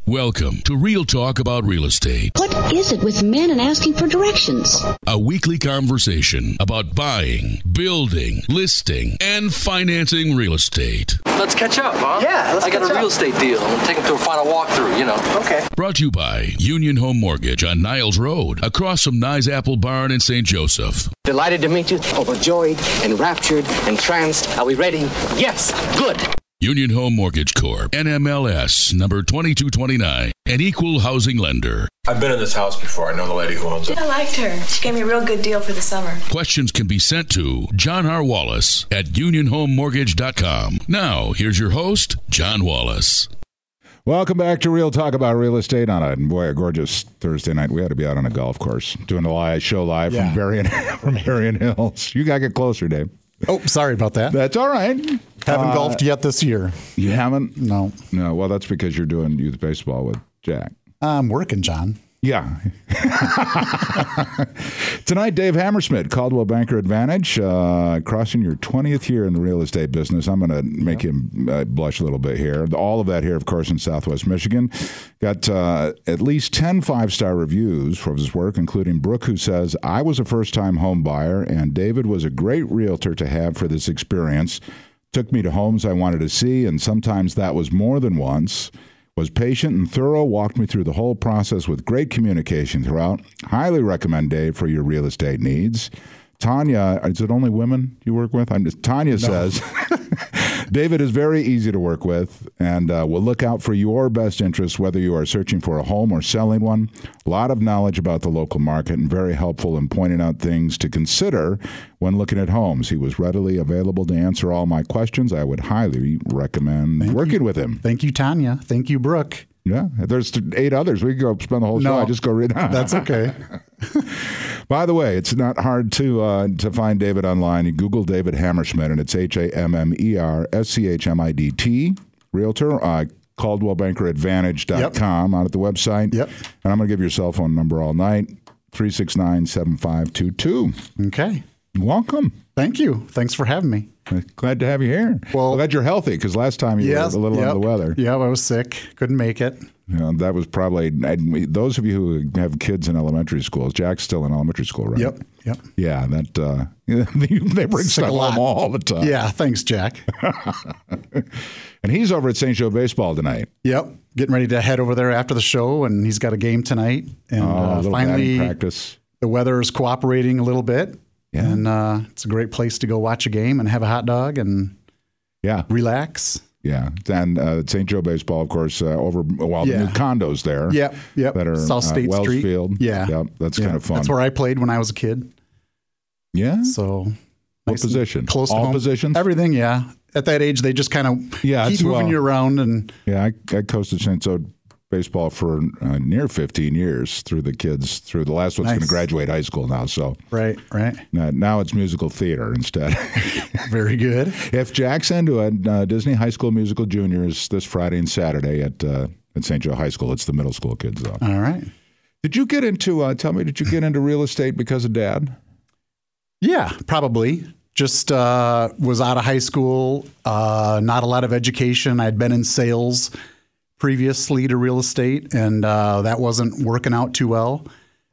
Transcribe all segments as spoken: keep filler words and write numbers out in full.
Welcome to Real Talk About Real Estate. What is it with men and asking for directions? A weekly conversation about buying, building, listing, and financing real estate. Let's catch up, huh? Yeah, let's I got catch a real up. estate deal. We'll take them to a final walkthrough, you know. Okay. Brought to you by Union Home Mortgage on Niles Road, across from Nye's Apple Barn in Saint Joseph. Delighted to meet you. Overjoyed, enraptured, entranced. Are we ready? Yes. Good. Union Home Mortgage Corp, N M L S number twenty-two twenty-nine, an equal housing lender. I've been in this house before. I know the lady who owns it. I liked her. She gave me a real good deal for the summer. Questions can be sent to John R. Wallace at union home mortgage dot com. Now, here's your host, John Wallace. Welcome back to Real Talk About Real Estate on a, boy, a gorgeous Thursday night. We had to be out on a golf course doing a live show live Yeah. from Berrien, from Berrien Hills. You got to get closer, Dave. Oh, sorry about that. That's all right. Haven't Uh, golfed yet this year. You haven't? No. No, well, that's because you're doing youth baseball with Jack. I'm working, John. Yeah. Tonight, Dave Hammersmith, Coldwell Banker Advantage, uh, crossing your twentieth year in the real estate business. I'm going to make Yep. him uh, blush a little bit here. All of that here, of course, in Southwest Michigan. Got uh, at least ten five-star reviews for his work, including Brooke, who says, I was a first-time home buyer, and David was a great realtor to have for this experience. Took me to homes I wanted to see, and sometimes that was more than once. Was patient and thorough, walked me through the whole process with great communication throughout. Highly recommend Dave for your real estate needs. Tanya, is it only women you work with? I'm just, Tanya no. says, David is very easy to work with and uh, will look out for your best interests, whether you are searching for a home or selling one. A lot of knowledge about the local market and very helpful in pointing out things to consider when looking at homes. He was readily available to answer all my questions. I would highly recommend Thank working you. with him. Thank you, Tanya. Thank you, Brooke. Yeah, there's eight others. We could go spend the whole show. No, I just go read. That's okay. By the way, it's not hard to uh, to find David online. You Google David Hammersmith, and it's H A M M E R S C H M I D T, realtor, uh, Coldwell Banker Advantage dot com Yep. out at the website. Yep. And I'm going to give your cell phone number all night, three six nine, seven five two two. Okay. Welcome. Thank you. Thanks for having me. Glad to have you here. Well, glad you're healthy, because last time you yes, were a little yep, under the weather. Yeah, I was sick. Couldn't make it. You know, that was probably, those of you who have kids in elementary schools, Jack's still in elementary school, right? Yep, yep. Yeah, that, uh, they bring Sick stuff a lot. home all the time. Yeah, thanks, Jack. And he's over at Saint Joe Baseball tonight. Yep, getting ready to head over there after the show, and he's got a game tonight. And Oh, a uh, little finally, batting practice. the weather is cooperating a little bit. Yeah. And uh, it's a great place to go watch a game and have a hot dog and Yeah. relax. Yeah. And uh, Saint Joe Baseball, of course, uh, over, well, Yeah. the new condos there. Yep, yep. That are South State uh, Wells Street. Field. Yeah. Yep. That's Yeah. kind of fun. That's where I played when I was a kid. Yeah. So What nice and position? Close All to home. positions? Everything, yeah. At that age, they just kind of Yeah, keep it's moving well- you around. And Yeah, I, I coached at Saint Joe Baseball for uh, near fifteen years through the kids, through the last one's Nice. going to graduate high school now. So right, right. now, now it's musical theater instead. Very good. If Jack's into it, uh, Disney High School Musical Juniors this Friday and Saturday at uh, at Saint Joe High School. It's the middle school kids, though. All right. Did you get into, uh, tell me, did you get into real estate because of Dad? Yeah, probably. Just uh, was out of high school, uh, not a lot of education. I'd been in sales previously to real estate, and uh, that wasn't working out too well.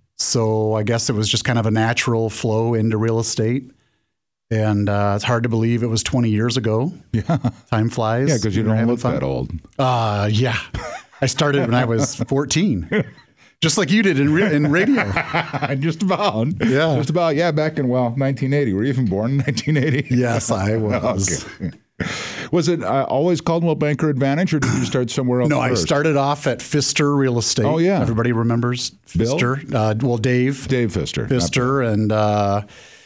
So I guess it was just kind of a natural flow into real estate. And uh, it's hard to believe it was twenty years ago. Yeah. Time flies. Yeah, because you You're don't having look fun. that old. Uh, yeah. I started when I was fourteen. Just like you did in re- in radio. Just about. Yeah. Just about, yeah, back in, well, nineteen eighty. Were you even born in nineteen eighty? Yes, I was. Okay. Was it uh, always Coldwell Banker Advantage, or did you start somewhere else No, I first? started off at Pfister Real Estate. Oh, yeah. Everybody remembers Bill? Pfister. Uh, well, Dave. Dave Pfister. Pfister. And uh,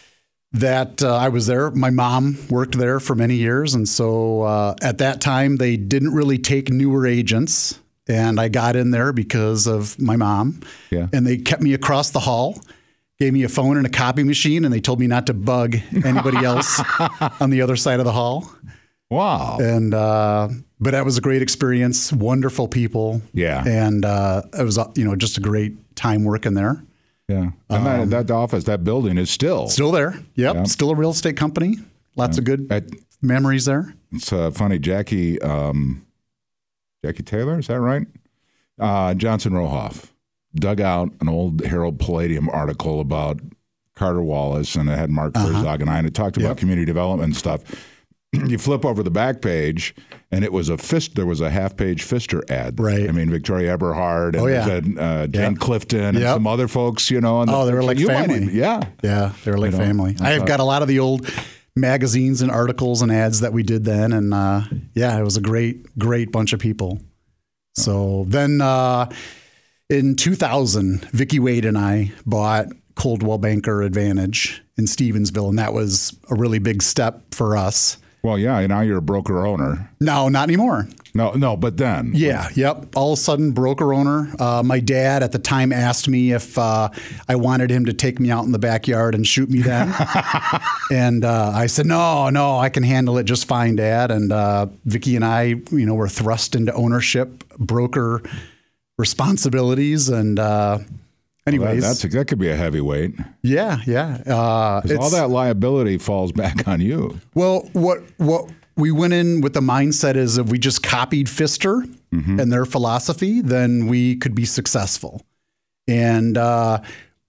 that uh, I was there. My mom worked there for many years. And so uh, at that time, they didn't really take newer agents. And I got in there because of my mom. Yeah. And they kept me across the hall, gave me a phone and a copy machine, and they told me not to bug anybody else on the other side of the hall. Wow. And uh, but that was a great experience. Wonderful people. Yeah. And uh, it was uh, you know just a great time working there. Yeah. And Um, that, that office, that building is still. Still there. Yep. Yeah. Still a real estate company. Lots Yeah. of good At- memories there. It's uh, funny. Jackie, um, Jackie Taylor, is that right? Uh, Johnson Rohoff dug out an old Herald Palladium article about Carter Wallace, and it had Mark Uh-huh. Herzog and I, and it talked about Yep. community development and stuff. You flip over the back page, and it was a fist. There was a half-page Pfister ad. Right. I mean, Victoria Eberhard and Oh, yeah. there's a, uh, Jane Yep. Clifton and Yep. some other folks. You know. And Oh, they were like you might family. even- yeah. Yeah, they were like You know, family. I I've thought- got a lot of the old magazines and articles and ads that we did then, and uh, yeah, it was a great, great bunch of people. So then uh, in two thousand, Vicki Wade and I bought Coldwell Banker Advantage in Stevensville, and that was a really big step for us. Well, yeah. Now you're a broker owner. No, not anymore. No, no. But then, Yeah, yep. All of a sudden, broker owner. Uh, my dad at the time asked me if uh, I wanted him to take me out in the backyard and shoot me then. And uh, I said, no, no, I can handle it just fine, Dad. And uh, Vicki and I, you know, were thrust into ownership, broker responsibilities. And uh, anyways. Well, that's that could be a heavyweight. yeah, yeah. Uh, 'Cause all it's- that liability falls back on you. Well, what what we went in with the mindset is if we just copied Pfister Mm-hmm. and their philosophy, then we could be successful. And uh,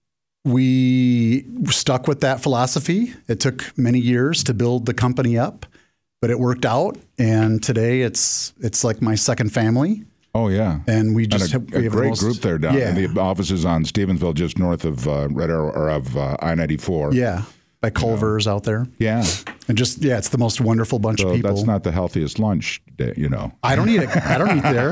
we stuck with that philosophy. It took many years to build the company up, but it worked out. And today it's it's like my second family. Oh yeah, And we And just a, have, a we have the great most- group there down. Yeah, in the offices on Stevensville, just north of uh, Red Arrow or of uh, I ninety-four. yeah, by Culver's out there. yeah. And just yeah, it's the most wonderful bunch So of people. that's not the healthiest lunch, day, you know. I don't eat it. I don't eat there.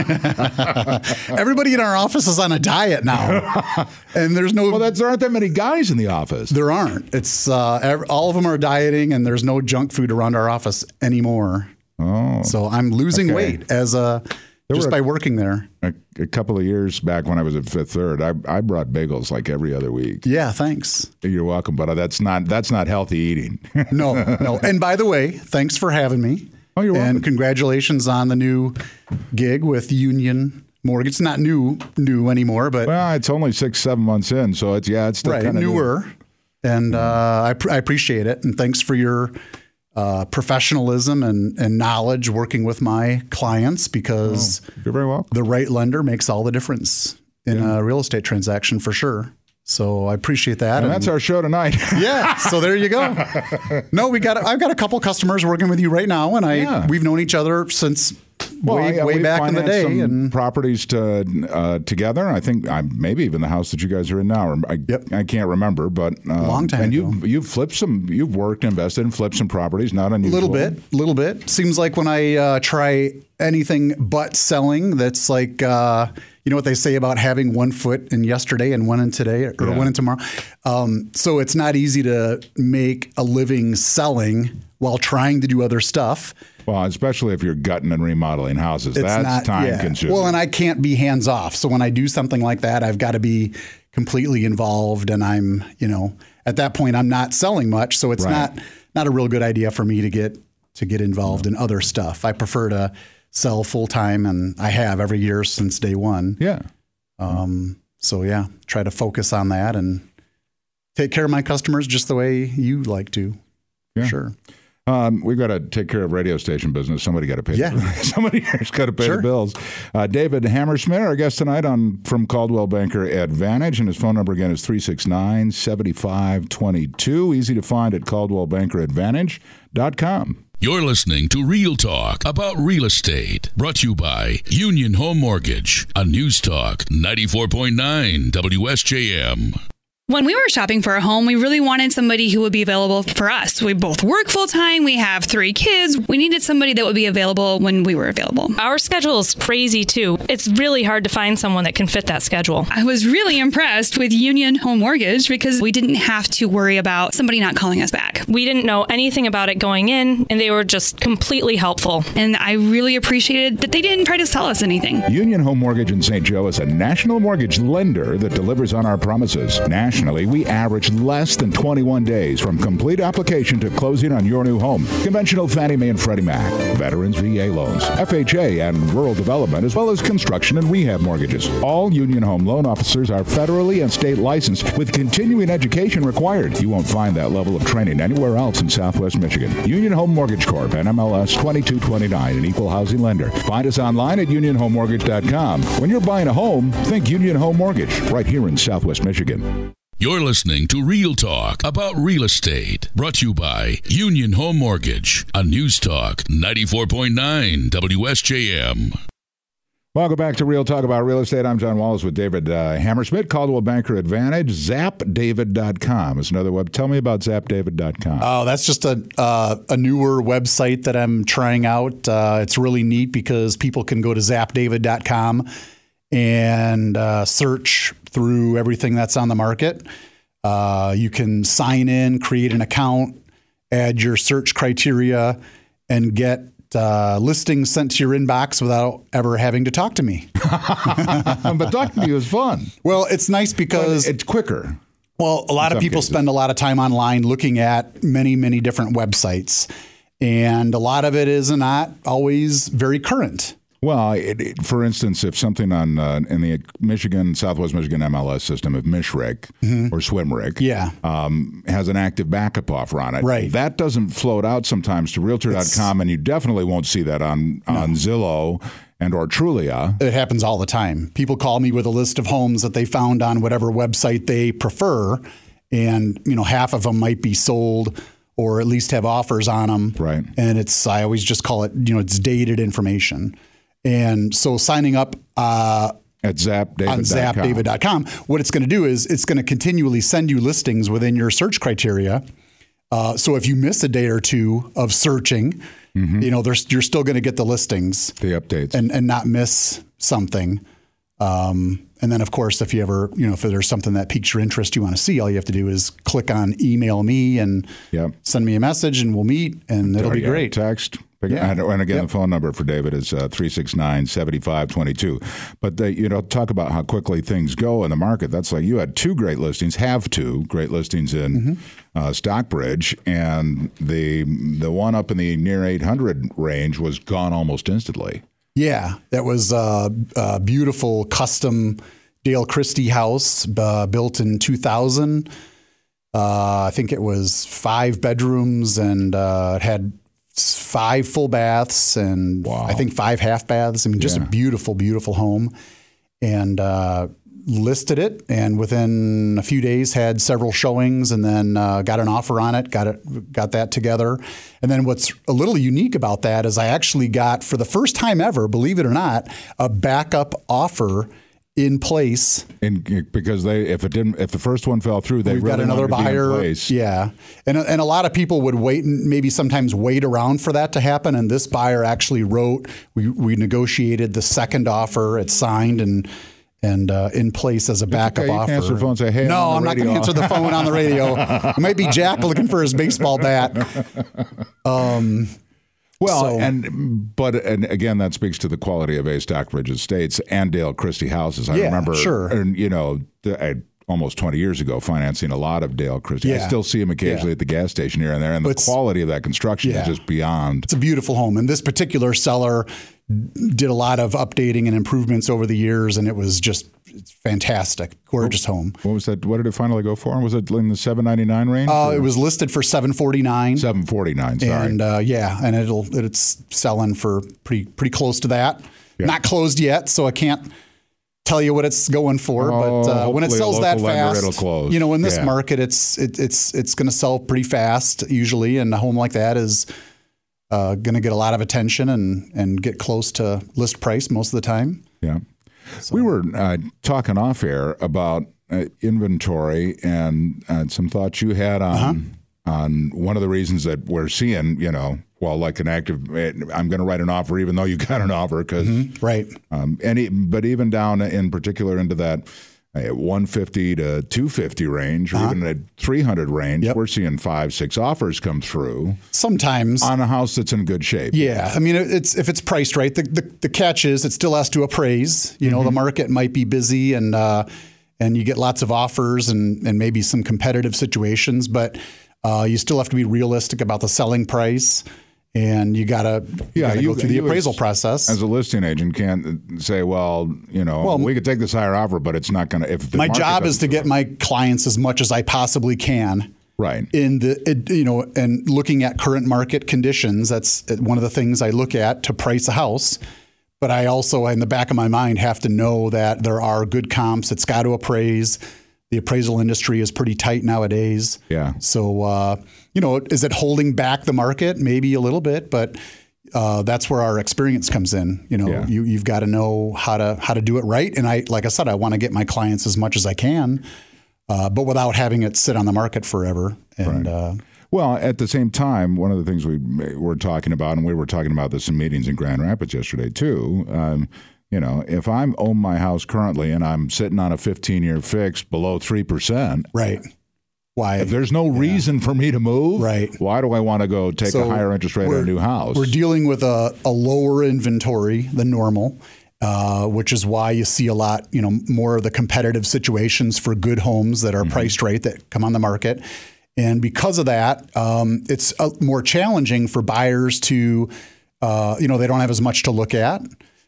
Everybody in our office is on a diet now, and there's no. Well, that's, there aren't that many guys in the office. there aren't. It's uh, ev- all of them are dieting, and there's no junk food around our office anymore. Oh, So I'm losing Okay. weight as a just were- by working there. a, a couple of years back when I was at Fifth Third, I, I brought bagels like every other week. Yeah, thanks. You're welcome, but that's not that's not healthy eating. No, no. And by the way, thanks for having me. Oh, you're welcome. And congratulations on the new gig with Union Mortgage. It's not new, new anymore, but Well, it's only six, seven months in, so it's yeah, it's still right, kind of newer. And uh, I, pr- I appreciate it. And thanks for your uh, professionalism and, and knowledge working with my clients, because You're very welcome. the right lender makes all the difference in a real estate transaction for sure. So I appreciate that. And that's our show tonight. yeah. So there you go. No, we got. I've got a couple customers working with you right now, and I Yeah. we've known each other since Well, way, I- way we back in the financed day. some And properties to, uh, together. I think I maybe even the house that you guys are in now. Or I, Yep. I can't remember, but um, Long time And ago. you've you've flipped some. You've worked, invested, and flipped some properties. Not a unusual. little bit, little bit. Seems like when I uh, try anything but selling, that's like. Uh, You know what they say about having one foot in yesterday and one in today or Yeah. one in tomorrow? Um, so it's not easy to make a living selling while trying to do other stuff. Well, especially if you're gutting and remodeling houses, It's that's not time yeah. consuming. Well, and I can't be hands off. So when I do something like that, I've got to be completely involved. And I'm, you know, at that point, I'm not selling much. So it's Right. not not a real good idea for me to get to get involved in other stuff. I prefer to sell full time, and I have every year since day one. yeah. Um, so yeah, try to focus on that and take care of my customers just the way you like to. Yeah. Sure. Um, we've got to take care of radio station business. Somebody got to pay. Yeah. The, somebody here's got to pay Sure. the bills. Uh, David Hammersmith, our guest tonight on from Coldwell Banker Advantage, and his phone number again is three six nine, seven five two two. Easy to find at caldwell banker advantage dot com. You're listening to Real Talk about real estate, brought to you by Union Home Mortgage on News Talk ninety-four point nine W S J M. When we were shopping for a home, we really wanted somebody who would be available for us. We both work full time. We have three kids. We needed somebody that would be available when we were available. Our schedule is crazy too. It's really hard to find someone that can fit that schedule. I was really impressed with Union Home Mortgage because we didn't have to worry about somebody not calling us back. We didn't know anything about it going in, and they were just completely helpful. And I really appreciated that they didn't try to sell us anything. Union Home Mortgage in Saint Joe is a national mortgage lender that delivers on our promises. National Nationally, we average less than twenty-one days from complete application to closing on your new home. Conventional Fannie Mae and Freddie Mac, Veterans V A loans, F H A and rural development, as well as construction and rehab mortgages. All Union Home loan officers are federally and state licensed with continuing education required. You won't find that level of training anywhere else in Southwest Michigan. Union Home Mortgage Corp and M L S twenty-two twenty-nine, an equal housing lender. Find us online at union home mortgage dot com. When you're buying a home, think Union Home Mortgage, right here in Southwest Michigan. You're listening to Real Talk about real estate, brought to you by Union Home Mortgage on News Talk ninety-four point nine W S J M. Welcome back to Real Talk about Real Estate. I'm John Wallace with David uh, Hammersmith, Caldwell Banker Advantage. zap david dot com is another web. Tell me about zap david dot com. Oh, that's just a uh, a newer website that I'm trying out. Uh, it's really neat because people can go to zap david dot com and uh, search through everything that's on the market. Uh, you can sign in, create an account, add your search criteria, and get Uh, listings sent to your inbox without ever having to talk to me. But talking to you is fun. Well, it's nice because but it's quicker. Well, a lot of people cases. spend a lot of time online looking at many, many different websites. And a lot of it is not always very current. Well, it, it, for instance, if something on uh, in the Michigan, Southwest Michigan M L S system, if MishRic mm-hmm. or SwimRic yeah. um, has an active backup offer on it, right. that doesn't float out sometimes to realtor dot com, and you definitely won't see that on, no. on Zillow and or Trulia. It happens all the time. People call me with a list of homes that they found on whatever website they prefer, and you know half of them might be sold or at least have offers on them. Right. And it's I always just call it, you know, it's dated information. And so signing up uh, at zap david dot com. on zap david dot com, what it's going to do is it's going to continually send you listings within your search criteria. Uh, so if you miss a day or two of searching, mm-hmm. you know, there's, you're still going to get the listings. The updates. And, and not miss something. Um, and then, of course, if you ever, you know, if there's something that piques your interest you want to see, all you have to do is click on email me and yep. send me a message and we'll meet and it'll or, be yeah, great. Text. Yeah. And, and again, yep. the phone number for David is uh, three six nine, seven five two two. But, they, you know, talk about how quickly things go in the market. That's like you had two great listings, have two great listings in mm-hmm. uh, Stockbridge, and the the one up in the near eight hundred range was gone almost instantly. Yeah, that was uh, a beautiful custom Dale Christie house uh, built in two thousand. Uh, I think it was five bedrooms and uh, it had five full baths and wow. I think five half baths. I mean, just yeah. a beautiful, beautiful home. And uh, listed it, and within a few days had several showings, and then uh, got an offer on it. Got it, got that together. And then what's a little unique about that is I actually got, for the first time ever, believe it or not, a backup offer in place. In, because they, if it didn't, if the first one fell through, they We've really got another wanted to be in buyer. place. Yeah, and and a lot of people would wait and maybe sometimes wait around for that to happen. And this buyer actually wrote. We we negotiated the second offer. It's signed and and uh, in place as a backup okay, you offer. can answer the phone and say, "Hey, no, I'm, I'm not going to answer the phone on the radio. It might be Jack looking for his baseball bat." Um. Well, So- and but and again, that speaks to the quality of A. Stockbridge Estates and Dale Christie houses. I Yeah, remember, sure. and you know, the, I, almost twenty years ago, financing a lot of Dale Christie. I Yeah. still see them occasionally Yeah. at the gas station here and there, and the It's- quality of that construction Yeah. is just beyond. It's a beautiful home. And this particular seller did a lot of updating and improvements over the years, and it was just it's fantastic. Gorgeous home. What was that? What did it finally go for? Was it in the seven ninety-nine range? Uh, or- it was listed for seven forty-nine. seven forty-nine. Sorry. And uh, yeah, and it'll it's selling for pretty pretty close to that. Yeah. Not closed yet, so I can't tell you what it's going for. Oh, but uh, when it hopefully a sells that local lender, fast, it'll close. you know, in this Yeah. market, it's it, it's it's going to sell pretty fast usually, and a home like that is uh, going to get a lot of attention and and get close to list price most of the time. Yeah. We were uh, talking off air about uh, inventory and uh, some thoughts you had on Uh-huh. on one of the reasons that we're seeing, you know, well, like an active, I'm going to write an offer even though you got an offer because, Mm-hmm. Right. um, any, but even down in particular into that uh, one fifty to two fifty range, or Uh-huh. even at three hundred range, Yep. we're seeing five, six offers come through Sometimes. on a house that's in good shape. Yeah, I mean, it's if it's priced right. The the, the catch is it still has to appraise. You know, Mm-hmm. the market might be busy, and uh, and you get lots of offers and, and maybe some competitive situations, but uh, you still have to be realistic about the selling price. And you gotta, you yeah, gotta you, go through the you appraisal as, process. As a listing agent, can't say, well, you know, well, we could take this higher offer, but it's not going to. If the my job is to get my clients as much as I possibly can, right? In the, it, you know, and looking at current market conditions, that's one of the things I look at to price a house. But I also, in the back of my mind, have to know that there are good comps. It's got to appraise. The appraisal industry is pretty tight nowadays. Yeah. So, uh, you know, is it holding back the market? Maybe a little bit, but uh, that's where our experience comes in. You know, yeah. you, you've got to know how to how to do it right. And I, like I said, I want to get my clients as much as I can, uh, but without having it sit on the market forever. And right. uh, well, at the same time, one of the things we were talking about, and we were talking about this in meetings in Grand Rapids yesterday too. Um, You know, if I own my house currently and I'm sitting on a fifteen-year fix below three percent, right? Why? If there's no yeah. reason for me to move, right? Why do I want to go take so a higher interest rate on a new house? We're dealing with a, a lower inventory than normal, uh, which is why you see a lot, you know, more of the competitive situations for good homes that are mm-hmm. priced right that come on the market. And because of that, um, it's uh, more challenging for buyers to, uh, you know, they don't have as much to look at.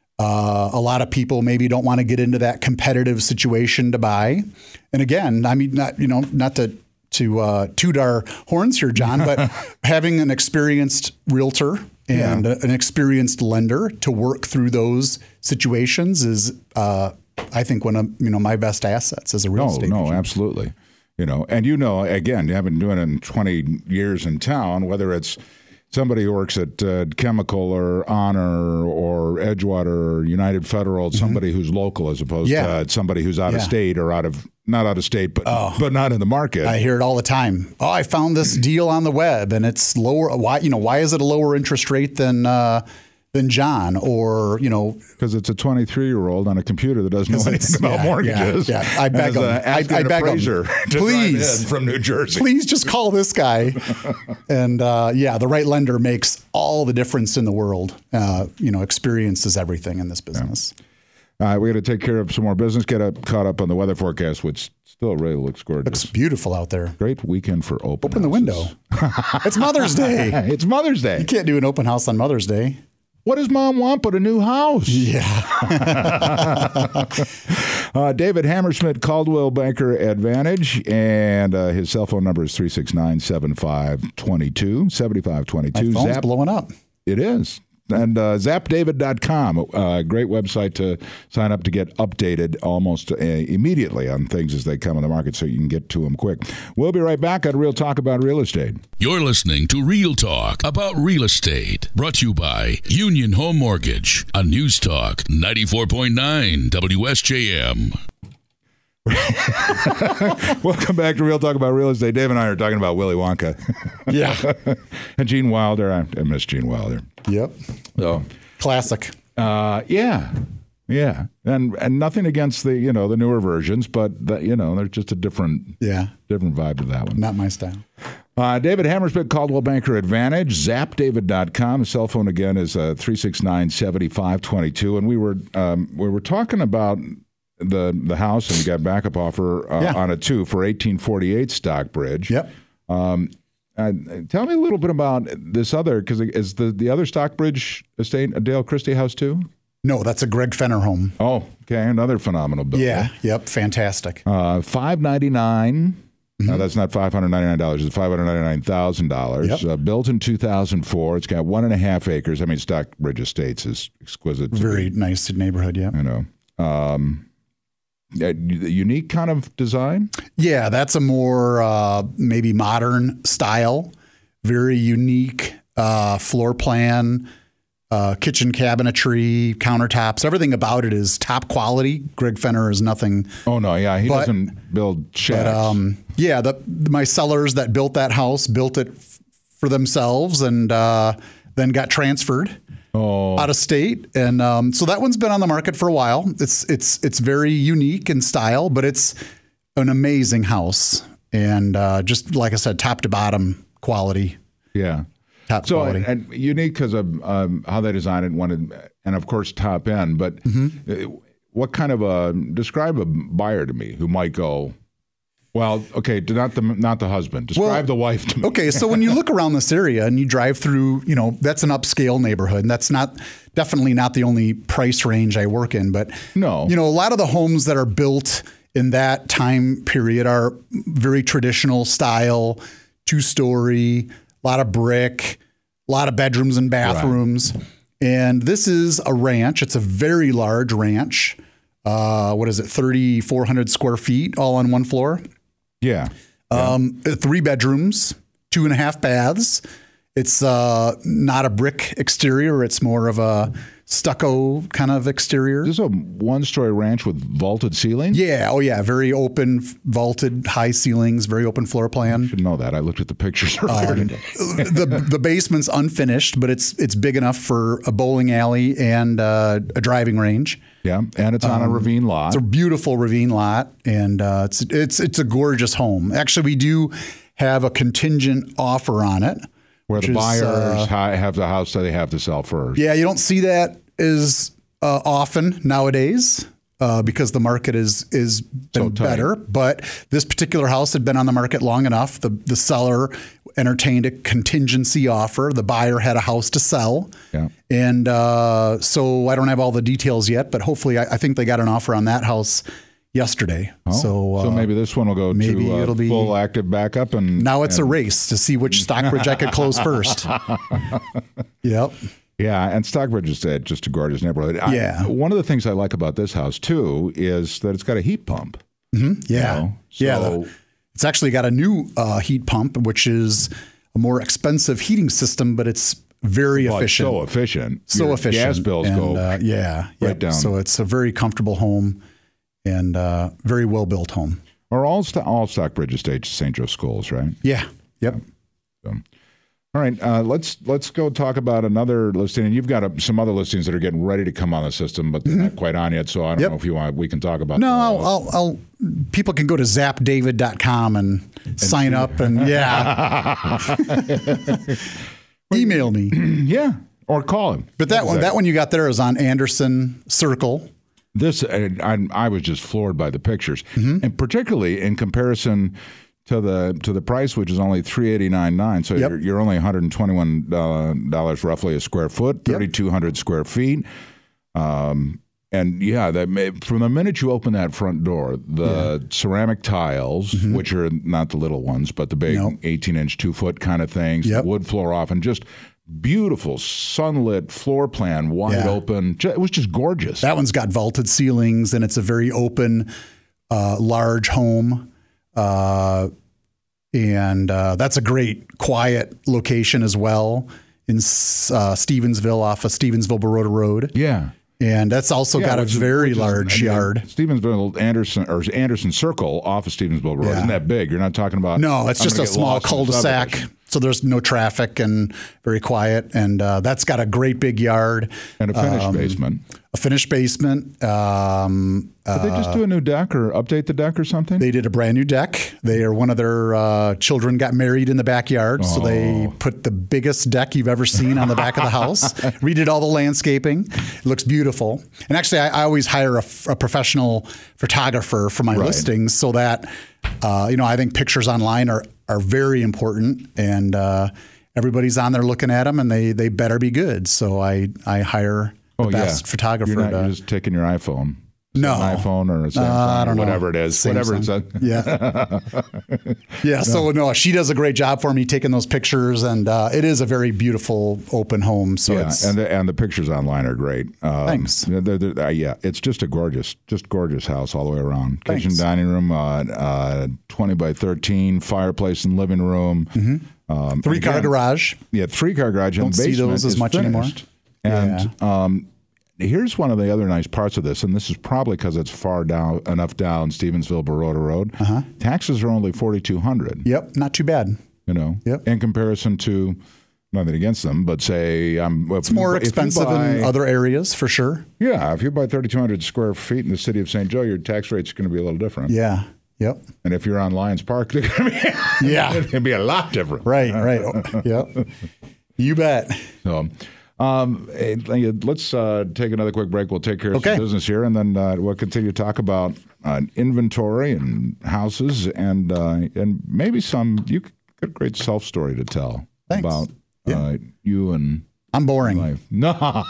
Uh, a lot of people maybe don't want to get into that competitive situation to buy. And again, I mean, not, you know, not to, to uh, toot our horns here, John, but having an experienced realtor and yeah. a, an experienced lender to work through those situations is, uh, I think, one of, you know, my best assets as a real no, estate no, agent. No, absolutely. You know, and you know, again, you have been doing it in twenty years in town, whether it's somebody who works at uh, Chemical or Honor or Edgewater or United Federal, mm-hmm. somebody who's local as opposed yeah. to uh, somebody who's out yeah. of state or out of, not out of state, but oh. but not in the market. I hear it all the time. Oh, I found this deal on the web and it's lower. Why, you know, why is it a lower interest rate than uh, than John? Or, you know, because it's a twenty-three-year-old on a computer that doesn't know anything about yeah, mortgages. Yeah, yeah. I beg them. A, I, I beg them. Please, from New Jersey. Please just call this guy. And uh, yeah, the right lender makes all the difference in the world. Uh, you know, experience is everything in this business. Yeah. All right, we got to take care of some more business. Get up, caught up on the weather forecast, which still really looks gorgeous. Looks beautiful out there. Great weekend for open. Open the window. It's Mother's Day. It's Mother's Day. You can't do an open house on Mother's Day. What does Mom want but a new house? Yeah. uh, David Hammersmith, Coldwell Banker Advantage, and uh, his cell phone number is three six nine, seven five two two, seven five two two. My phone's Zap, blowing up. It is. And uh, zap david dot com, a uh, great website to sign up to get updated almost uh, immediately on things as they come on the market so you can get to them quick. We'll be right back on Real Talk About Real Estate. You're listening to Real Talk About Real Estate, brought to you by Union Home Mortgage on News Talk ninety-four point nine W S J M. Welcome back to Real Talk About Real Estate. Dave and I are talking about Willy Wonka. Yeah. And Gene Wilder. I, I miss Gene Wilder. Yep. So classic. Uh, yeah. Yeah. And and nothing against the, you know, the newer versions, but the, you know, there's just a different yeah, different vibe to that one. Not my style. Uh, David Hammersmith, Coldwell Banker Advantage, zap david dot com. His cell phone again is uh, three six nine, seven five two two. And we were um, we were talking about the the house, and we got backup offer uh, yeah. on it too for eighteen forty-eight Stockbridge. Yep. Um, uh, tell me a little bit about this other, because is the, the other Stockbridge estate a Dale Christie house too? No, that's a Greg Fenner home. Oh, okay, another phenomenal building. Yeah. Yep. Fantastic. Uh, five ninety-nine. Mm-hmm. Uh, that's not five hundred ninety-nine dollars. It's five hundred ninety-nine thousand dollars. Yep. Uh, built in two thousand four. It's got one and a half acres. I mean, Stockbridge Estates is exquisite. Very nice neighborhood. Yeah. I know. Um, a unique kind of design? Yeah, that's a more uh, maybe modern style. Very unique uh, floor plan, uh, kitchen cabinetry, countertops. Everything about it is top quality. Greg Fenner is nothing. Oh, no, yeah. He but, doesn't build shacks. But, um, yeah, the, my sellers that built that house built it f- for themselves and uh, then got transferred. Oh. Out of state, and um, so that one's been on the market for a while. It's it's it's very unique in style, but it's an amazing house, and uh, just like I said, top to bottom quality. Yeah, top so, quality. And unique because of um, how they designed it, wanted, and of course top end. But mm-hmm. what kind of a describe a buyer to me who might go, well, okay, not the not the husband. Describe Well, the wife to me. Okay, so when you look around this area and you drive through, you know, that's an upscale neighborhood, and that's not definitely not the only price range I work in. But No. you know, a lot of the homes that are built in that time period are very traditional style, two story, a lot of brick, a lot of bedrooms and bathrooms. And this is a ranch. It's a very large ranch. Uh, what is it? thirty-four hundred square feet, all on one floor. Yeah. Um, three bedrooms, two and a half baths. It's uh, not a brick exterior. It's more of a stucco kind of exterior. This is a one-story ranch with vaulted ceilings? Yeah. Oh, yeah. Very open, vaulted, high ceilings, very open floor plan. I should know that. I looked at the pictures earlier Um, today. the the basement's unfinished, but it's it's big enough for a bowling alley and uh, a driving range. Yeah, and it's on a ravine lot. It's a beautiful ravine lot, and uh, it's it's it's a gorgeous home. Actually, we do have a contingent offer on it, Where which the is, buyers uh, hi- have the house that they have to sell first. Yeah, you don't see that as uh, often nowadays uh, because the market is is been tight. better. But this particular house had been on the market long enough. The the seller entertained a contingency offer. The buyer had a house to sell. Yeah. And uh, so I don't have all the details yet, but hopefully I, I think they got an offer on that house yesterday. Oh, so, uh, so maybe this one will go maybe to uh, it'll be- full active backup. And now it's a and- race to see which Stockbridge I could close first. Yep. Yeah, and Stockbridge is uh, just a gorgeous neighborhood. I- Yeah. one of the things I like about this house, too, is that it's got a heat pump. Mm-hmm. Yeah. know, yeah. so- the- it's actually got a new uh, heat pump, which is a more expensive heating system, but it's very Well, it's efficient. so efficient. So Your efficient. Gas bills and, go uh, yeah. right yep. down. So it's a very comfortable home and uh, very well built home. Or all, St- all Stockbridge Estates Saint Joe schools, right? Yeah. Yep. So, all right, uh, let's let's go talk about another listing. And you've got uh some other listings that are getting ready to come on the system, but they're not quite on yet. So I don't Yep. know if you want. We can talk about. No, those. I'll, I'll, I'll. People can go to zap david dot com and, sign up, and yeah, email me. Yeah, or call him. But that one, that one you got there is on Anderson Circle. This uh, I, I was just floored by the pictures, Mm-hmm. and particularly in comparison to the to the price, which is only three eighty nine nine. So Yep. you're, you're only one hundred twenty one dollars roughly a square foot, thirty two hundred square feet. Um, and yeah, that may, from the minute you open that front door, the ceramic tiles, which are not the little ones, but the big Mm-hmm. Nope. eighteen inch, two foot kind of things, Yep. the wood floor off, and just beautiful sunlit floor plan, wide Yeah. open. Ju- It was just gorgeous. That one's got vaulted ceilings, and it's a very open, uh, large home. Uh, and uh, that's a great, quiet location as well in uh, Stevensville, off of Stevensville Baroda Road. yeah. And that's also Yeah, got a which is- very which is- large I mean, yard. Stevensville Anderson or Anderson Circle off of Stevensville Road Yeah. isn't that big. You're not talking about No, it's I'm just gonna a get small lost in the cul-de-sac, subdivision. so there's no traffic and very quiet. And uh, that's got a great big yard, And a finished um, basement. a finished basement. Um, Did they just do a new deck or update the deck or something? They did a brand new deck. They are one of their uh, children got married in the backyard, so they put the biggest deck you've ever seen on the back of the house. Redid all the landscaping. It looks beautiful. And actually, I, I always hire a, f- a professional photographer for my Right. listings, so that uh, you know I think pictures online are are very important, and uh, everybody's on there looking at them, and they they better be good. So I I hire the oh, best yeah. photographer. You're, not, to, you're just taking your iPhone. Is No. it an iPhone or a Samsung Uh, I don't or know. whatever it is. Whatever it's. Samsung. Yeah. Yeah. So no, she does a great job for me taking those pictures, and uh, it is a very beautiful open home. So Yeah, it's and the, and the pictures online are great. Um, Thanks. they're- they're- they're- uh, yeah, it's just a gorgeous, just gorgeous house all the way around. Kitchen, Thanks. dining room, uh, uh, twenty by thirteen, fireplace and living room. Um, three and car again, garage. Yeah, three car garage. Don't and see basement those as is much anymore. finished. And um, here's one of the other nice parts of this, and this is probably because it's far down enough down Stevensville Baroda Road. Uh-huh. Taxes are only forty two hundred. Yep, not too bad. You know, Yep. in comparison to nothing against them, but say um, It's more expensive in other areas for sure. Yeah, if you buy thirty two hundred square feet in the city of Saint Joe, your tax rate's going to be a little different. Yeah. Yep. And if you're on Lions Park, they're going to be Yeah. it's going to be a lot different. Right. Right. Yep. You bet. So, Um, hey, let's uh, take another quick break. We'll take care of Okay. some business here, and then uh, we'll continue to talk about uh, inventory and houses, and uh, and maybe some. You got a great self story to tell Thanks. about Yeah. uh, you and I'm boring. life. No,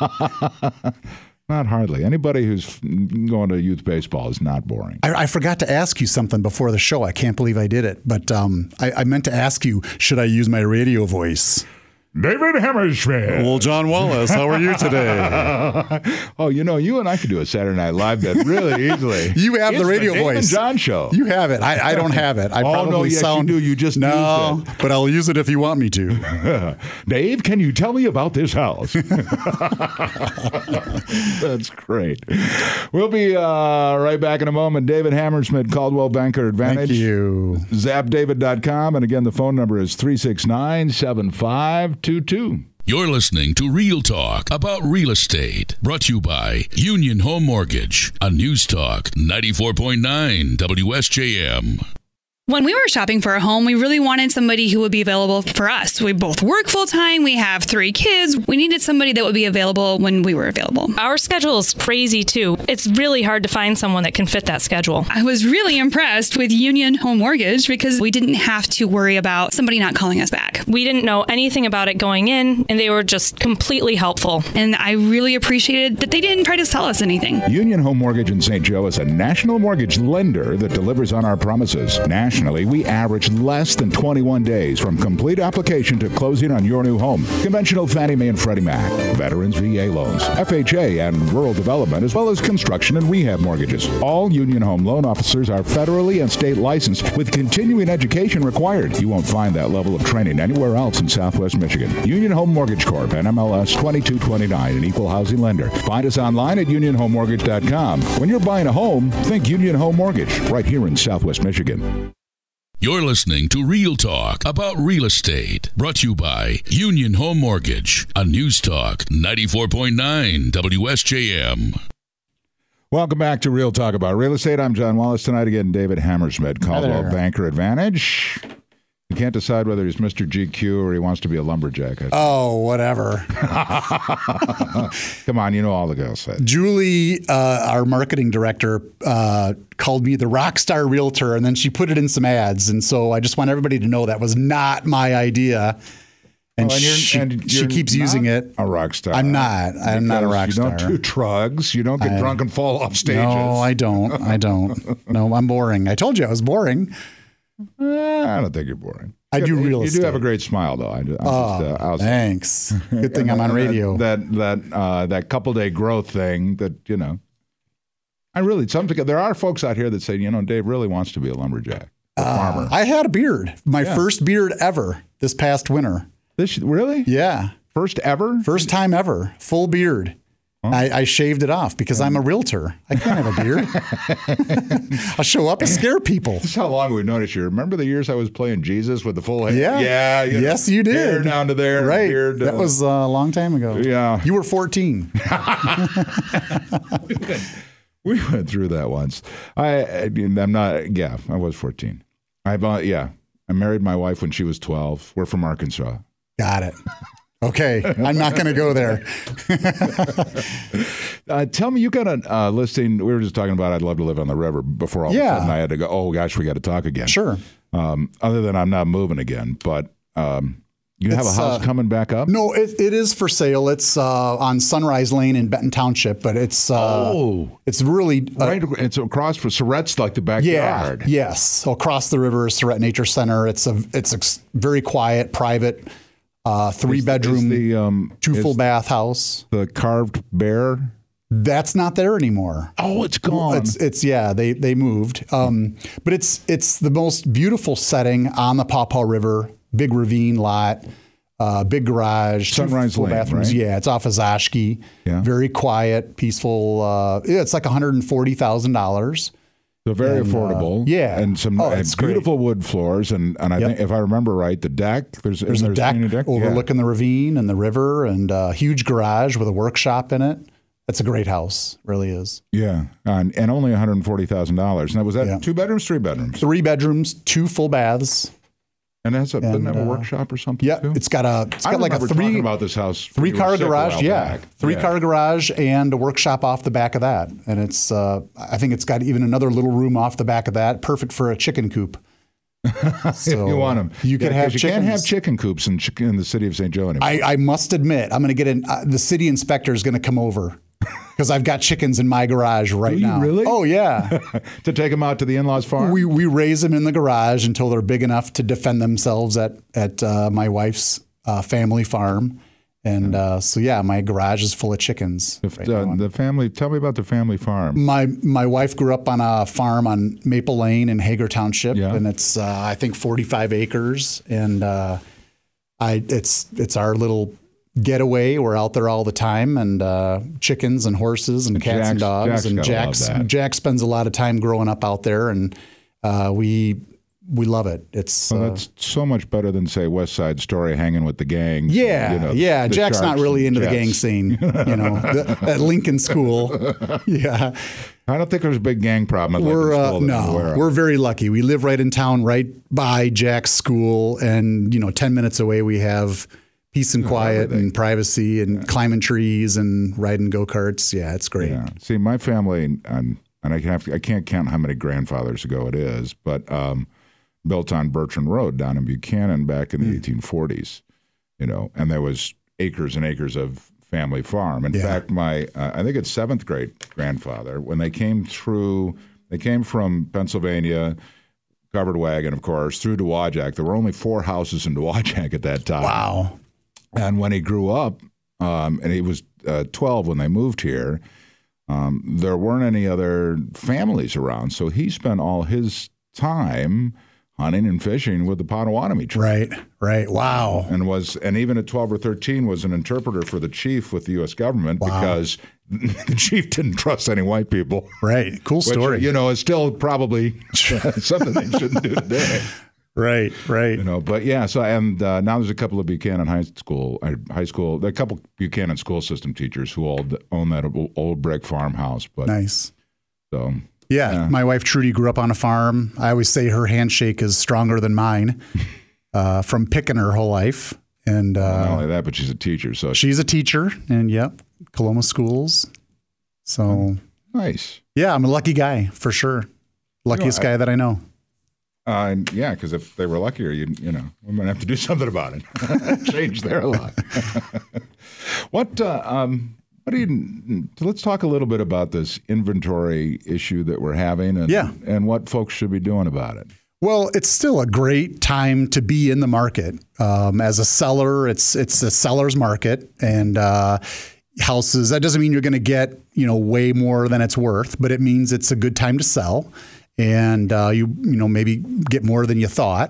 not hardly. Anybody who's going to youth baseball is not boring. I, I forgot to ask you something before the show. I can't believe I did it, but um, I, I meant to ask you: should I use my radio voice? David Hammerschmidt. Well, John Wallace, how are you today? Oh, you know, you and I could do a Saturday Night Live bit really easily. You have It's the radio Dave voice. and John show. You have it. I, I don't have it. I Oh, probably no, yes, you sound. do. You just no, used but I'll use it if you want me to. Dave, can you tell me about this house? That's great. We'll be uh, right back in a moment. David Hammerschmidt, Caldwell Banker Advantage. Thank you. zap david dot com. And again, the phone number is three six nine, seven five two two. You're listening to Real Talk about real estate, brought to you by Union Home Mortgage on News Talk ninety-four point nine W S J M. When we were shopping for a home, we really wanted somebody who would be available for us. We both work full time. We have three kids. We needed somebody that would be available when we were available. Our schedule is crazy too. It's really hard to find someone that can fit that schedule. I was really impressed with Union Home Mortgage because we didn't have to worry about somebody not calling us back. We didn't know anything about it going in, and they were just completely helpful. And I really appreciated that they didn't try to sell us anything. Union Home Mortgage in Saint Joe is a national mortgage lender that delivers on our promises. Nationally, we average less than twenty-one days from complete application to closing on your new home. Conventional Fannie Mae and Freddie Mac, Veterans V A loans, F H A and rural development, as well as construction and rehab mortgages. All Union Home loan officers are federally and state licensed with continuing education required. You won't find that level of training anywhere else in Southwest Michigan. Union Home Mortgage Corp and M L S twenty-two twenty-nine, an equal housing lender. Find us online at union home mortgage dot com. When you're buying a home, think Union Home Mortgage, right here in Southwest Michigan. You're listening to Real Talk about real estate, brought to you by Union Home Mortgage on News Talk ninety-four point nine W S J M. Welcome back to Real Talk about Real Estate. I'm John Wallace. Tonight again, David Hammerschmidt, Caldwell there. Banker Advantage. You can't decide whether he's Mister G Q or he wants to be a lumberjack. I Oh, whatever. Come on, you know all the girls said. Julie, uh, our marketing director, uh, called me the rock star realtor, and then she put it in some ads. And so I just want everybody to know that was not my idea. And, Oh, and you're- she, and she you're keeps not using it. A rock star. I'm not. I'm not a Because rock you star. don't do drugs. You don't get I- drunk and fall off stages. No, I don't. I don't. No, I'm boring. I told you I was boring. Eh, I don't think you're boring. I do You- real You estate. do have a great smile, though. I, I'm just, uh, I'll say. Thanks. Good thing I'm on radio. That that uh, that couple day growth thing. That you know, I really some there are folks out here that say, you know, Dave really wants to be a lumberjack, a farmer. I had a beard. My Yeah. first beard ever this past winter. This really Yeah. first ever. First time ever. Full beard. I, I shaved it off because I'm a realtor. I can't have a beard. I'll show up and scare people. This is how long we've noticed you. Remember the years I was playing Jesus with the full hair? Yeah. yeah. You know, Yes, you did. Hair down to there. Right. Beard, that uh, was a long time ago. Yeah. You were fourteen. We went through that once. I, I I'm not. Yeah, I was fourteen. I've uh, yeah. I married my wife when she was twelve. We're from Arkansas. Got it. Okay. I'm not going to go there. Uh, tell me, you got a uh, listing. We were just talking about I'd love to live on the river before all Yeah. of a sudden I had to go, oh, gosh, we got to talk again. Sure. Um, other than I'm not moving again. But um, you have a It's, house uh, coming back up? No, it, it is for sale. It's uh, on Sunrise Lane in Benton Township, but it's uh, Oh. it's really uh, Right, it's across for Surrette's like the yeah, backyard. yes. So across the river is Surrett Nature Center. It's a it's a s- very quiet, private, uh, three Is- is bedroom, the, um, two is full bath house. The carved bear. That's not there anymore. Oh, it's gone. It's it's yeah, they they moved. Um, but it's it's the most beautiful setting on the Paw Paw River, big ravine lot, uh, big garage, two Sunrise full Lane, bathrooms. right? Yeah, it's off of Zashki. Yeah. Very quiet, peaceful. Uh, yeah, it's like one hundred forty thousand dollars. So very And, uh, affordable. yeah. And some Oh, uh, it's beautiful wood floors. And, and I Yep. think, if I remember right, the deck, there's, There's isn't a there deck, community deck? Yeah. overlooking the ravine and the river, and a huge garage with a workshop in it. It's a great house, really is. Yeah, and, and only one hundred forty thousand dollars. Now, was that Yeah. two bedrooms, three bedrooms? Three bedrooms, two full baths. And that's a, And, doesn't it have a uh, workshop or something? Yeah, too? it's got a it's I got like a remember three talking about this house. three when you were car sick a garage. while Yeah, back. three Yeah. car garage and a workshop off the back of that. And it's uh, I think it's got even another little room off the back of that, perfect for a chicken coop. If you want them, You can Yeah, have 'cause you can't chickens. have chicken coops in, chick- in the city of Saint Joe anymore. I, I must admit, I'm going to get in. Uh, the city inspector is going to come over because I've got chickens in my garage right Do you now. really? Oh yeah. to take them out to the in-laws farm. We we raise them in the garage until they're big enough to defend themselves at at uh, my wife's uh, family farm, and uh, so yeah, my garage is full of chickens. If, right uh, now. the family, tell me about the family farm. My my wife grew up on a farm on Maple Lane in Hager Township, Yeah. and it's uh, I think forty-five acres, and uh, I it's it's our little getaway. We're out there all the time, and uh, chickens and horses and cats Jack's- and dogs, Jack's and gotta love Jack's that. Jack spends a lot of time growing up out there, and uh, we we love it. It's Well, uh, that's so much better than, say, West Side Story, hanging with the gang. yeah, you know, yeah. the Jack's not Sharks really and into the gang Jets. scene, you know, the, at Lincoln School. Yeah. I don't think there's a big gang problem at We're Lincoln uh, School that I'm aware no, of. we're very lucky. We live right in town, right by Jack's school, and you know, ten minutes away we have peace and quiet everything. and privacy and climbing trees and riding go karts. Yeah, it's great. Yeah. See, my family, and, and I, have, I can't count how many grandfathers ago it is, but um, built on Bertrand Road down in Buchanan back in the Mm. eighteen forties, you know, and there was acres and acres of family farm. In Yeah. fact, my, uh, I think it's seventh grade grandfather, when they came through, they came from Pennsylvania, covered wagon, of course, through Dowagiac. There were only four houses in Dowagiac at that time. Wow. And when he grew up, um, and he was uh, twelve when they moved here, um, there weren't any other families around. So he spent all his time hunting and fishing with the Potawatomi tribe. Right, right. Wow. And was and even at twelve or thirteen was an interpreter for the chief with the U S government Wow. because the chief didn't trust any white people. Right. Cool Which, story. you know, is still probably something they shouldn't do today. Right, right. You know, but yeah. So and uh, now there's a couple of Buchanan High School, uh, high school, there are a couple Buchanan school system teachers who all own that old brick farmhouse. But Nice. so Yeah, Yeah. my wife Trudy grew up on a farm. I always say her handshake is stronger than mine uh, from picking her whole life. And not uh, only that, but she's a teacher. So she's a teacher, and yep, Coloma Schools. So nice. yeah, I'm a lucky guy for sure. Luckiest I- guy that I know. Uh, and yeah, because if they were luckier, you you know, we might have to do something about it. Change their luck. what uh, um, what do you? Let's talk a little bit about this inventory issue that we're having, and Yeah. and what folks should be doing about it. Well, it's still a great time to be in the market. Um, as a seller, it's it's a seller's market, and uh, houses. That doesn't mean you're going to get you know way more than it's worth, but it means it's a good time to sell, and uh, you you know maybe get more than you thought.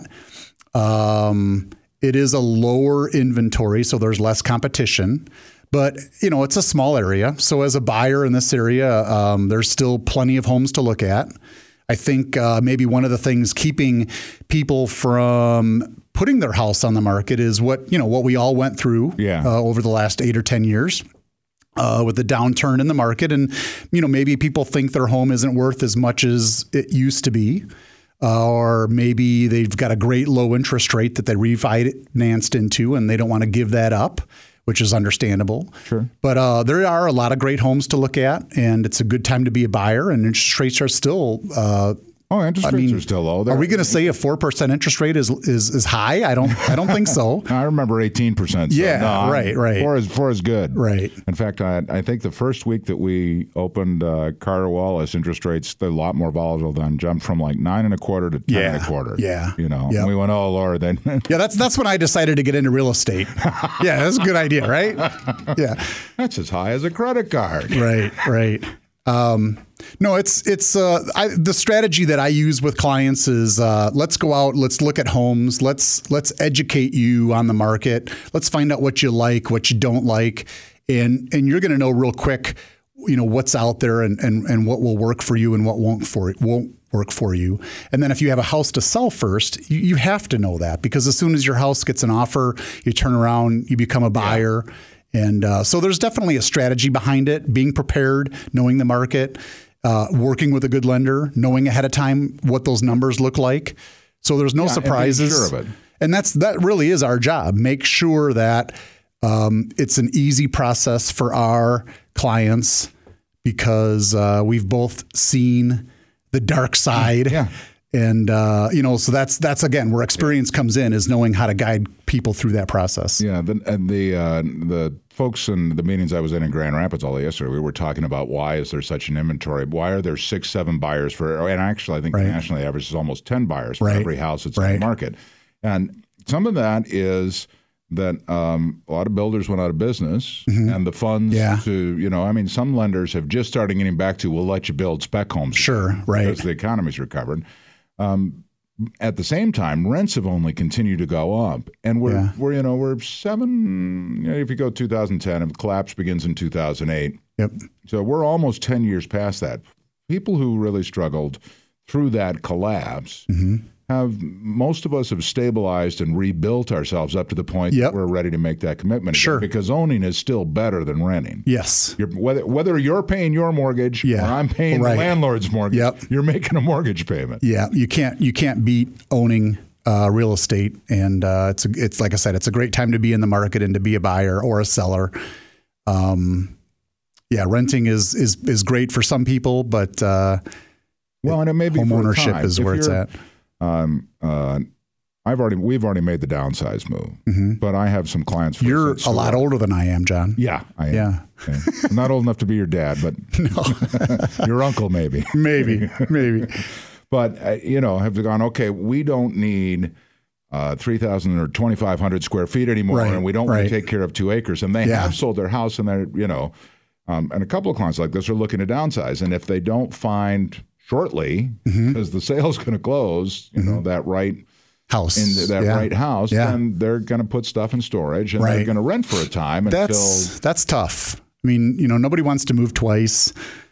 Um, it is a lower inventory, so there's less competition. But, you know, it's a small area. So as a buyer in this area, um, there's still plenty of homes to look at. I think uh, maybe one of the things keeping people from putting their house on the market is what, you know, what we all went through Yeah. uh, over the last eight or ten years. Uh, with the downturn in the market. And, you know, maybe people think their home isn't worth as much as it used to be. Uh, or maybe they've got a great low interest rate that they refinanced into and they don't want to give that up, which is understandable. Sure. But uh, there are a lot of great homes to look at, and it's a good time to be a buyer, and interest rates are still uh, Oh, interest I rates mean, are still low. are They're- we going to say a four percent interest rate is, is is high? I don't I don't think so. I remember eighteen percent. So Yeah, no, I'm- right, right. Four is, four is good. Right. In fact, I, I think the first week that we opened uh, Carter Wallace, interest rates, they're a lot more volatile then, jumped from like nine and a quarter to ten Yeah, and a quarter. yeah, You know, yep. and we went, oh, Lord. Then Yeah, that's that's when I decided to get into real estate. Yeah, that's a good idea, right? Yeah. that's as high as a credit card. Right, right. Um, no, it's it's uh, I, the strategy that I use with clients is uh, let's go out, let's look at homes, let's let's educate you on the market, let's find out what you like, what you don't like, and and you're going to know real quick, you know, what's out there and and and what will work for you and what won't for won't work for you. And then if you have a house to sell first, you, you have to know that, because as soon as your house gets an offer, you turn around, you become a buyer. Yeah. And uh, so there's definitely a strategy behind it, being prepared, knowing the market, uh, working with a good lender, knowing ahead of time what those numbers look like. So there's no Yeah, and being surprises. sure of it. And that's that really is our job. Make sure that um, it's an easy process for our clients because uh, we've both seen the dark side. Yeah. And, uh, you know, so that's, that's again, where experience comes in, is knowing how to guide people through that process. Yeah. The, and the, uh, the folks in the meetings I was in in Grand Rapids all yesterday, we were talking about why is there such an inventory? Why are there six, seven buyers for, and actually I think Right. nationally the average is almost ten buyers for Right. every house that's Right. in the market. And some of that is that um, a lot of builders went out of business Mm-hmm. and the funds Yeah. to, you know, I mean, some lenders have just started getting back to, we'll let you build spec homes. Sure, again right. Because the economy's recovered. Um, At the same time, rents have only continued to go up, and we're Yeah. we're you know we're seven. You know, if you go two thousand ten, and the collapse begins in two thousand eight. Yep. So we're almost ten years past that. People who really struggled through that collapse Mm-hmm. have most of us have stabilized and rebuilt ourselves up to the point Yep. that we're ready to make that commitment. Again, Sure. because owning is still better than renting. Yes. You're, whether whether you're paying your mortgage Yeah. or I'm paying Right. the landlord's mortgage, Yep. you're making a mortgage payment. Yeah. You can't, you can't beat owning uh, real estate. And uh, it's, a, it's like I said, it's a great time to be in the market and to be a buyer or a seller. Um, yeah. Renting is, is, is great for some people, but uh, Well, and it may be home for a ownership time. is If where it's you're- at. Um, uh, I've already we've already made the downsize move, Mm-hmm. but I have some clients. For You're instance, a who lot are- older than I am, John. Yeah, I am. Yeah. Okay. I'm not old enough to be your dad, but your uncle maybe. Maybe, maybe. But uh, you know, have gone. Okay, we don't need uh, three thousand or twenty five hundred square feet anymore, Right, and we don't want right. to take care of two acres. And they Yeah. have sold their house, and they're you know, um, and a couple of clients like this are looking to downsize. And if they don't find shortly, Mm-hmm. because the sale's going to close, you know, that right. House. in that Yeah. right house, Yeah. then they're going to put stuff in storage and Right. they're going to rent for a time That's, until. that's tough. I mean, you know, nobody wants to move twice.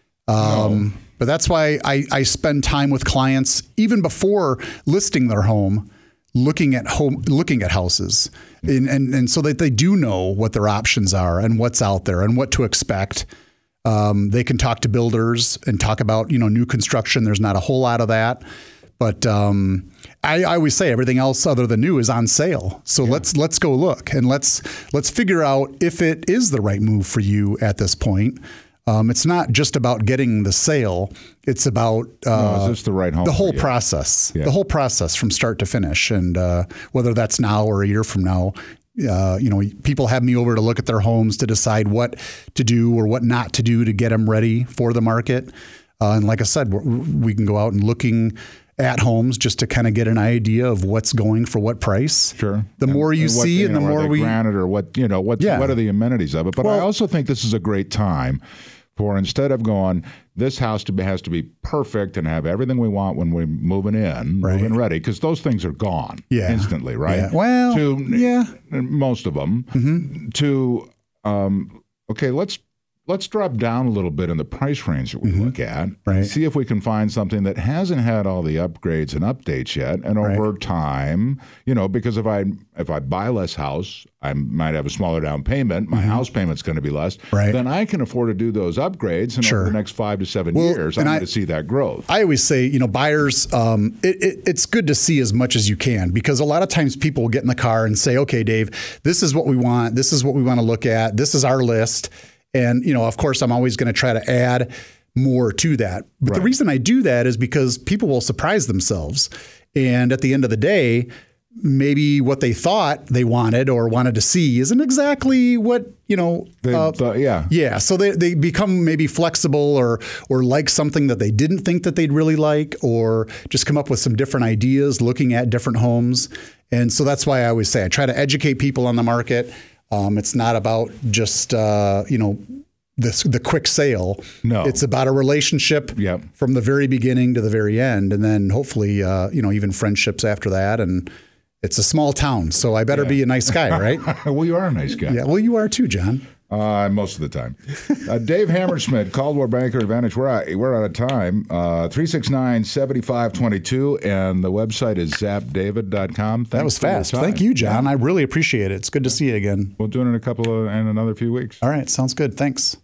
Um, But that's why I, I spend time with clients even before listing their home, looking at home, looking at houses, and, and and so that they do know what their options are and what's out there and what to expect. Um, they can talk to builders and talk about you know new construction. There's not a whole lot of that, but um, I, I always say everything else other than new is on sale. So let's let's go look and let's let's figure out if it is the right move for you at this point. Um, it's not just about getting the sale. It's about uh, No, is this the right home the for whole you? process, Yeah. the whole process from start to finish. And uh, whether that's now or a year from now, uh, you know, people have me over to look at their homes to decide what to do or what not to do to get them ready for the market. Uh, and like I said, we're, we can go out and looking at homes just to kind of get an idea of what's going for what price. Sure. The And- more you and what, see, you and know, the are more they we granted or what you know what Yeah. what are the amenities of it. But I Well- also think this is a great time for instead of going, this house to be, has to be perfect and have everything we want when we're moving in, Right. moving ready, because those things are gone Yeah. instantly, right? Yeah. Well, to, yeah. most of them. Mm-hmm. To um, okay, let's let's drop down a little bit in the price range that we Mm-hmm. look at. Right. See if we can find something that hasn't had all the upgrades and updates yet, and Right. over time, you know, because if I if I buy less house, I might have a smaller down payment. My house payment's going to be less. Mm-hmm. Right. Then I can afford to do those upgrades, and Sure. over the next five to seven Well, years, I'm and I- going to see that growth. I always say, you know, buyers, um, it, it, it's good to see as much as you can because a lot of times people will get in the car and say, okay, Dave, this is what we want. This is what we want to look at. This is our list. And, you know, of course, I'm always going to try to add more to that. But the Right. reason I do that is because people will surprise themselves. And at the end of the day, maybe what they thought they wanted or wanted to see isn't exactly what, you know, They uh, thought- yeah. yeah, so they, they become maybe flexible or or like something that they didn't think that they'd really like, or just come up with some different ideas looking at different homes. And so that's why I always say I try to educate people on the market. Um, it's not about just uh, you know this the quick sale. No. It's about a relationship Yep. from the very beginning to the very end, and then hopefully uh, you know even friendships after that. And it's a small town, so I better be a nice guy, right? Well, you are a nice guy. Yeah, well, you are too, John. Uh, most of the time. Uh, Dave Hammersmith, Caldwell Banker Advantage. We're out, we're out of time. Uh, three six nine, seven five two two, and the website is zap david dot com. That was fast. Thank you, John. I really appreciate it. It's good to see you again. We'll do it in a couple of, in another few weeks. All right. Sounds good. Thanks.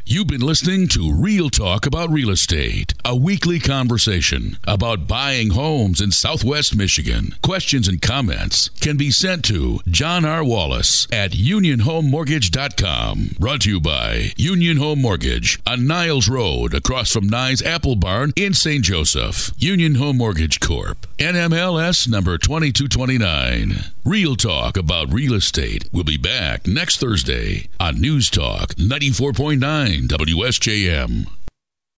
You've been listening to Real Talk About Real Estate, a weekly conversation about buying homes in Southwest Michigan. Questions and comments can be sent to John R. Wallace at union home mortgage dot com. Brought to you by Union Home Mortgage on Niles Road across from Nye's Apple Barn in Saint Joseph. Union Home Mortgage Corp. N M L S number twenty-two twenty-nine. Real Talk About Real Estate will be back next Thursday on News Talk ninety-four point nine W S J M.